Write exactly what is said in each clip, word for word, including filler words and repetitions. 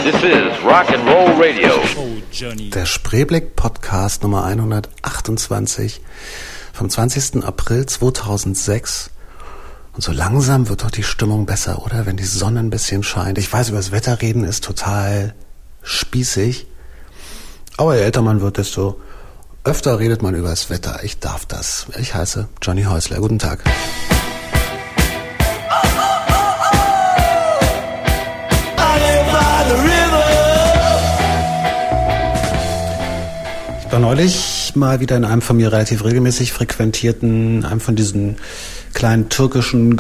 This is Rock and Roll Radio. Der Spreeblick-Podcast Nummer hundertachtundzwanzig vom zwanzigsten April zweitausendsechs. Und so langsam wird doch die Stimmung besser, oder? Wenn die Sonne ein bisschen scheint. Ich weiß, über das Wetter reden ist total spießig. Aber je älter man wird, desto öfter redet man über das Wetter. Ich darf das. Ich heiße Johnny Häusler. Guten Tag. Ich war neulich mal wieder in einem von mir relativ regelmäßig frequentierten, einem von diesen kleinen türkischen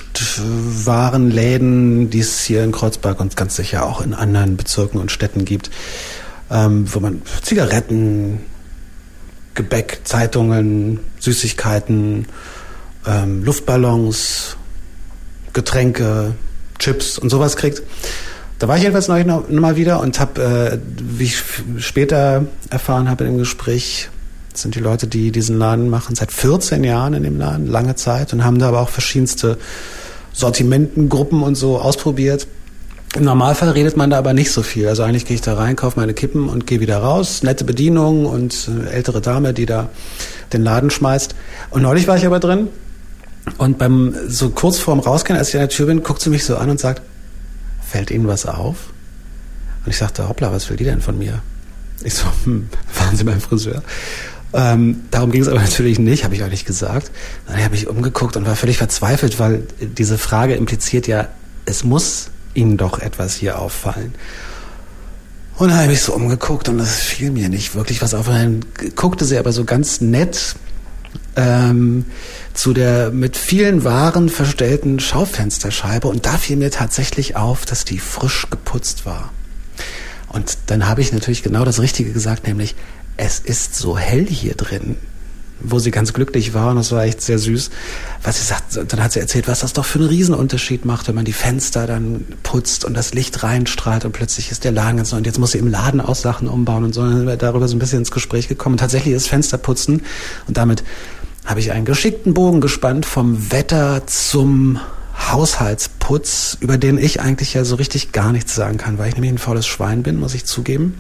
Gemischtwarenläden, die es hier in Kreuzberg und ganz sicher auch in anderen Bezirken und Städten gibt, ähm, wo man Zigaretten, Gebäck, Zeitungen, Süßigkeiten, ähm, Luftballons, Getränke, Chips und sowas kriegt. Da war ich jedenfalls neulich noch, noch mal wieder und habe, äh, wie ich f- später erfahren habe im Gespräch, sind die Leute, die diesen Laden machen, seit vierzehn Jahren in dem Laden, lange Zeit, und haben da aber auch verschiedenste Sortimentengruppen und so ausprobiert. Im Normalfall redet man da aber nicht so viel. Also eigentlich gehe ich da rein, kaufe meine Kippen und gehe wieder raus. Nette Bedienung und äh, ältere Dame, die da den Laden schmeißt. Und neulich war ich aber drin und beim so kurz vorm Rausgehen, als ich an der Tür bin, guckt sie mich so an und sagt: Fällt Ihnen was auf? Und ich sagte: Hoppla, was will die denn von mir? Ich so, hm, waren Sie beim Friseur? Ähm, darum ging es aber natürlich nicht, habe ich auch nicht gesagt. Dann habe ich umgeguckt und war völlig verzweifelt, weil diese Frage impliziert ja, es muss Ihnen doch etwas hier auffallen. Und dann habe ich so umgeguckt und es fiel mir nicht wirklich was auf. Und dann guckte sie aber so ganz nett ähm, zu der mit vielen Waren verstellten Schaufensterscheibe, und da fiel mir tatsächlich auf, dass die frisch geputzt war. Und dann habe ich natürlich genau das Richtige gesagt, nämlich: Es ist so hell hier drin. Wo sie ganz glücklich war, und das war echt sehr süß, was sie sagt. Dann hat sie erzählt, was das doch für einen Riesenunterschied macht, wenn man die Fenster dann putzt und das Licht reinstrahlt und plötzlich ist der Laden ganz neu, und jetzt muss sie im Laden auch Sachen umbauen und so. Und dann sind wir darüber so ein bisschen ins Gespräch gekommen. Und tatsächlich ist Fensterputzen, und damit habe ich einen geschickten Bogen gespannt vom Wetter zum Haushaltsputz, über den ich eigentlich ja so richtig gar nichts sagen kann, weil ich nämlich ein faules Schwein bin, muss ich zugeben.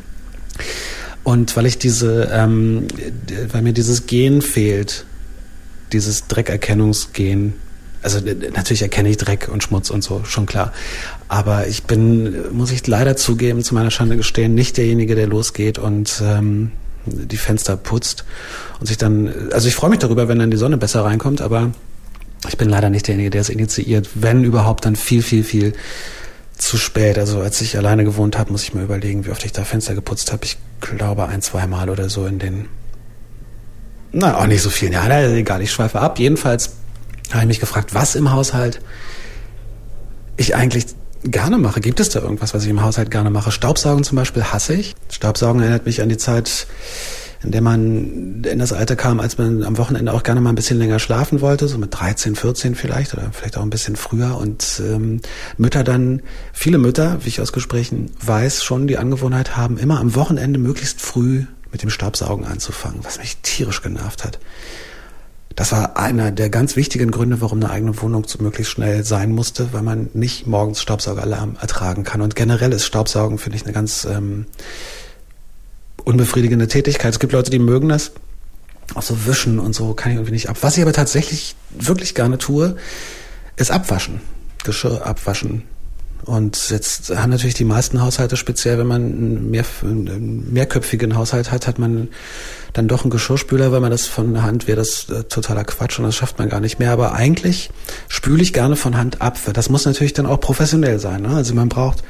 Und weil ich diese, ähm, weil mir dieses Gen fehlt, dieses Dreckerkennungsgen. Also natürlich erkenne ich Dreck und Schmutz und so, schon klar. Aber ich bin, muss ich leider zugeben, zu meiner Schande gestehen, nicht derjenige, der losgeht und ähm, die Fenster putzt und sich dann, also ich freue mich darüber, wenn dann die Sonne besser reinkommt, aber ich bin leider nicht derjenige, der es initiiert. Wenn überhaupt, dann viel, viel, viel zu spät. Also als ich alleine gewohnt habe, muss ich mir überlegen, wie oft ich da Fenster geputzt habe. Ich glaube ein, zweimal oder so in den, na, auch nicht so vielen Jahren. Ja, egal, ich schweife ab. Jedenfalls habe ich mich gefragt, was im Haushalt ich eigentlich gerne mache. Gibt es da irgendwas, was ich im Haushalt gerne mache? Staubsaugen zum Beispiel hasse ich. Staubsaugen erinnert mich an die Zeit, in der man in das Alter kam, als man am Wochenende auch gerne mal ein bisschen länger schlafen wollte, so mit dreizehn, vierzehn vielleicht oder vielleicht auch ein bisschen früher, und ähm, Mütter dann, viele Mütter, wie ich aus Gesprächen weiß, schon die Angewohnheit haben, immer am Wochenende möglichst früh mit dem Staubsaugen anzufangen, was mich tierisch genervt hat. Das war einer der ganz wichtigen Gründe, warum eine eigene Wohnung so möglichst schnell sein musste, weil man nicht morgens Staubsaugeralarm ertragen kann. Und generell ist Staubsaugen, finde ich, eine ganz ähm, unbefriedigende Tätigkeit. Es gibt Leute, die mögen das. Auch so wischen und so kann ich irgendwie nicht ab. Was ich aber tatsächlich wirklich gerne tue, ist abwaschen. Geschirr abwaschen. Und jetzt haben natürlich die meisten Haushalte, speziell wenn man einen, mehr, einen mehrköpfigen Haushalt hat, hat man dann doch einen Geschirrspüler, weil man das von Hand wäre, das äh, totaler Quatsch und das schafft man gar nicht mehr. Aber eigentlich spüle ich gerne von Hand ab. Das muss natürlich dann auch professionell sein, ne? Also man braucht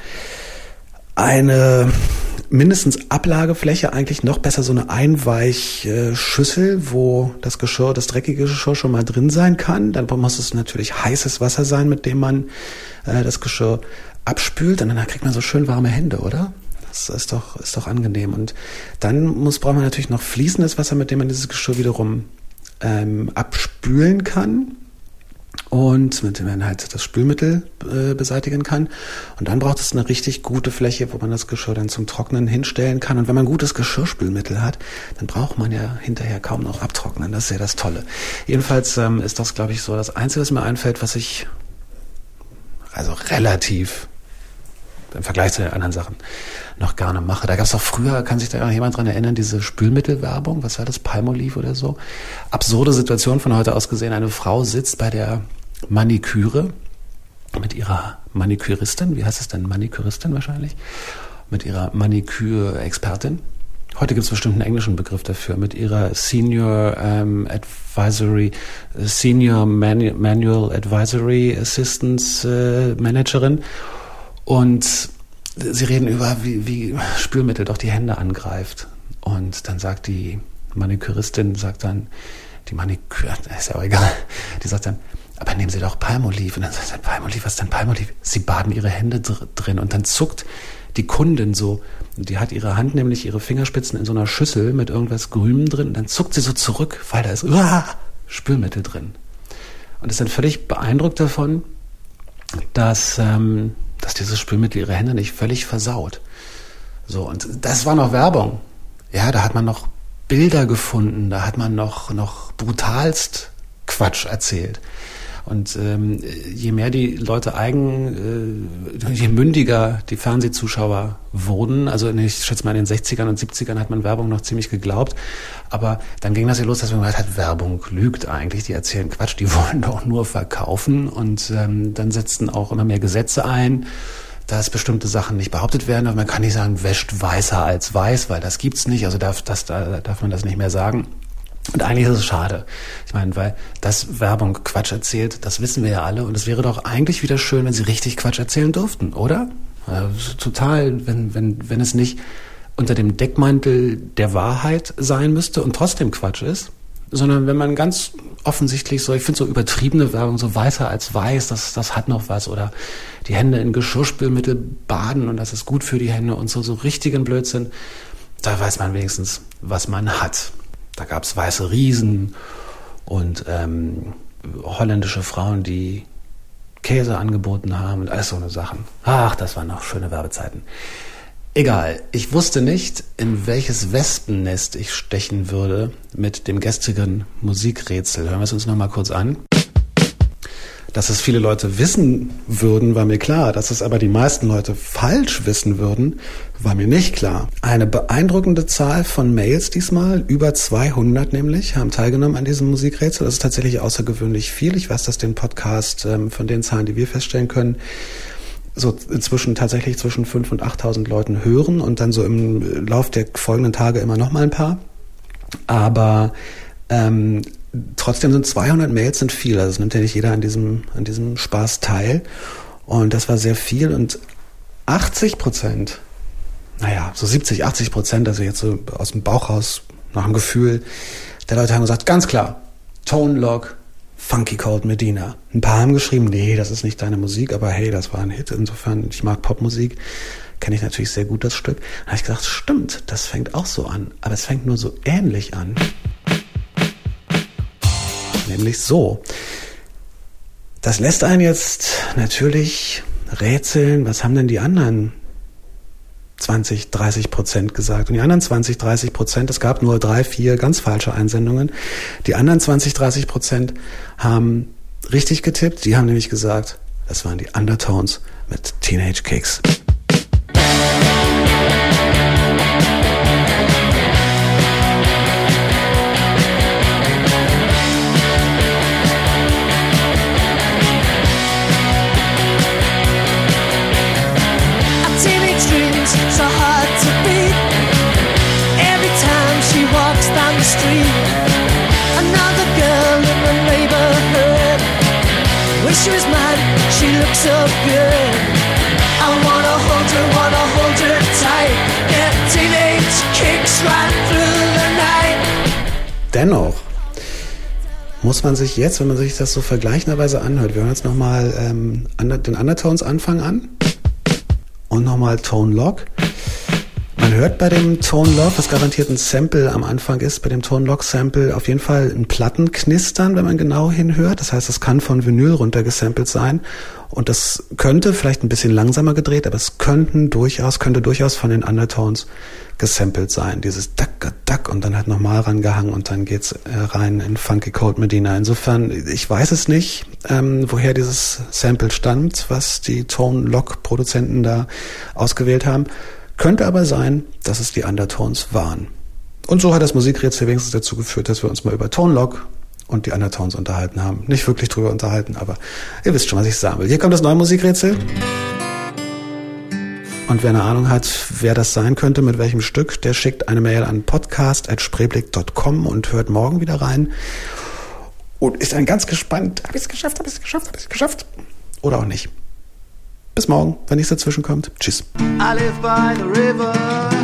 eine mindestens Ablagefläche, eigentlich noch besser so eine Einweichschüssel, wo das Geschirr, das dreckige Geschirr schon mal drin sein kann. Dann muss es natürlich heißes Wasser sein, mit dem man äh, das Geschirr abspült, und dann kriegt man so schön warme Hände, oder? Das ist doch, ist doch angenehm. Und dann muss, braucht man natürlich noch fließendes Wasser, mit dem man dieses Geschirr wiederum ähm, abspülen kann. Und mit dem man halt das Spülmittel äh, beseitigen kann. Und dann braucht es eine richtig gute Fläche, wo man das Geschirr dann zum Trocknen hinstellen kann. Und wenn man gutes Geschirrspülmittel hat, dann braucht man ja hinterher kaum noch abtrocknen. Das ist ja das Tolle. Jedenfalls ähm, ist das, glaube ich, so das Einzige, was mir einfällt, was ich also relativ im Vergleich zu den anderen Sachen noch gerne mache. Da gab es auch früher, kann sich da noch jemand dran erinnern, diese Spülmittelwerbung, was war das, Palmolive oder so? Absurde Situation von heute aus gesehen, eine Frau sitzt bei der Maniküre mit ihrer Maniküristin, wie heißt es denn, Maniküristin wahrscheinlich, mit ihrer Manikür-Expertin. Heute gibt es bestimmt einen englischen Begriff dafür, mit ihrer Senior ähm, Advisory, Senior Manu- Manual Advisory Assistance äh, Managerin. Und sie reden über, wie, wie Spülmittel doch die Hände angreift. Und dann sagt die Maniküristin, sagt dann, die Maniküre, ist ja auch egal, die sagt dann, aber nehmen Sie doch Palmolive. Und dann sagt sie, Palmolive, was ist denn Palmolive? Sie baden ihre Hände dr- drin und dann zuckt die Kundin so, die hat ihre Hand, nämlich ihre Fingerspitzen in so einer Schüssel mit irgendwas Grünem drin und dann zuckt sie so zurück, weil da ist uah, Spülmittel drin. Und ist dann völlig beeindruckt davon, dass, ähm, dass dieses Spülmittel ihre Hände nicht völlig versaut. So, und das war noch Werbung. Ja, da hat man noch Bilder gefunden, da hat man noch, noch brutalst Quatsch erzählt. Und ähm, je mehr die Leute eigen, äh, je mündiger die Fernsehzuschauer wurden, also ich schätze mal in den sechzigern und siebzigern hat man Werbung noch ziemlich geglaubt, aber dann ging das ja los, dass man gesagt hat, Werbung lügt eigentlich, die erzählen Quatsch, die wollen doch nur verkaufen und ähm, dann setzten auch immer mehr Gesetze ein, dass bestimmte Sachen nicht behauptet werden, aber man kann nicht sagen, wäscht weißer als weiß, weil das gibt's nicht, also darf, das, da darf man das nicht mehr sagen. Und eigentlich ist es schade. Ich meine, weil das Werbung Quatsch erzählt, das wissen wir ja alle. Und es wäre doch eigentlich wieder schön, wenn sie richtig Quatsch erzählen dürften, oder? Also total, wenn, wenn, wenn es nicht unter dem Deckmantel der Wahrheit sein müsste und trotzdem Quatsch ist, sondern wenn man ganz offensichtlich so, ich finde so übertriebene Werbung, so weißer als weiß, das, das hat noch was. Oder die Hände in Geschirrspülmittel baden und das ist gut für die Hände und so, so richtigen Blödsinn. Da weiß man wenigstens, was man hat. Da gab es weiße Riesen und ähm, holländische Frauen, die Käse angeboten haben und alles so eine Sachen. Ach, das waren noch schöne Werbezeiten. Egal, ich wusste nicht, in welches Wespennest ich stechen würde mit dem gestrigen Musikrätsel. Hören wir es uns nochmal kurz an. Dass es viele Leute wissen würden, war mir klar. Dass es aber die meisten Leute falsch wissen würden, war mir nicht klar. Eine beeindruckende Zahl von Mails diesmal, über zweihundert nämlich, haben teilgenommen an diesem Musikrätsel. Das ist tatsächlich außergewöhnlich viel. Ich weiß, dass den Podcast ähm, von den Zahlen, die wir feststellen können, so inzwischen tatsächlich zwischen fünftausend und achttausend Leuten hören und dann so im Lauf der folgenden Tage immer noch mal ein paar. Aber ähm, trotzdem sind zweihundert Mails sind viel, also es nimmt ja nicht jeder an diesem, an diesem Spaß teil. Und das war sehr viel und achtzig Prozent, naja, so siebzig, achtzig Prozent, also jetzt so aus dem Bauch raus, nach dem Gefühl, der Leute haben gesagt, ganz klar, Tone Loc, Funky Cold Medina. Ein paar haben geschrieben, nee, das ist nicht deine Musik, aber hey, das war ein Hit, insofern, ich mag Popmusik, kenne ich natürlich sehr gut das Stück. Da habe ich gesagt, stimmt, das fängt auch so an, aber es fängt nur so ähnlich an. Nämlich so. Das lässt einen jetzt natürlich rätseln, was haben denn die anderen zwanzig, dreißig Prozent gesagt? Und die anderen zwanzig, dreißig Prozent, es gab nur drei, vier ganz falsche Einsendungen. Die anderen zwanzig, dreißig Prozent haben richtig getippt. Die haben nämlich gesagt, das waren die Undertones mit Teenage Kicks. She was mine, she looks so good. I wanna hold her, wanna hold her tight. Get teenage kicks right through the night. Dennoch muss man sich jetzt, wenn man sich das so vergleichenderweise anhört, wir hören jetzt nochmal ähm, den Undertones Anfang an und nochmal Tone Loc. Man Man hört bei dem Tone Lock, was garantiert ein Sample am Anfang ist, bei dem Tone Lock Sample auf jeden Fall ein Plattenknistern, wenn man genau hinhört. Das heißt, es kann von Vinyl runter gesampelt sein. Und das könnte vielleicht ein bisschen langsamer gedreht, aber es könnten durchaus, könnte durchaus von den Undertones gesampelt sein. Dieses Duck, Duck und dann halt nochmal rangehangen und dann geht's äh, rein in Funky Cold Medina. Insofern, ich weiß es nicht, ähm, woher dieses Sample stammt, was die Tone Lock Produzenten da ausgewählt haben. Könnte aber sein, dass es die Undertones waren. Und so hat das Musikrätsel wenigstens dazu geführt, dass wir uns mal über Tone Lock und die Undertones unterhalten haben. Nicht wirklich drüber unterhalten, aber ihr wisst schon, was ich sagen will. Hier kommt das neue Musikrätsel. Und wer eine Ahnung hat, wer das sein könnte, mit welchem Stück, der schickt eine Mail an podcast at spreeblick dot com und hört morgen wieder rein. Und ist dann ganz gespannt, habe ich es geschafft, habe ich es geschafft, habe ich es geschafft? Oder auch nicht. Bis morgen, wenn nichts dazwischen kommt. Tschüss. I live by the river.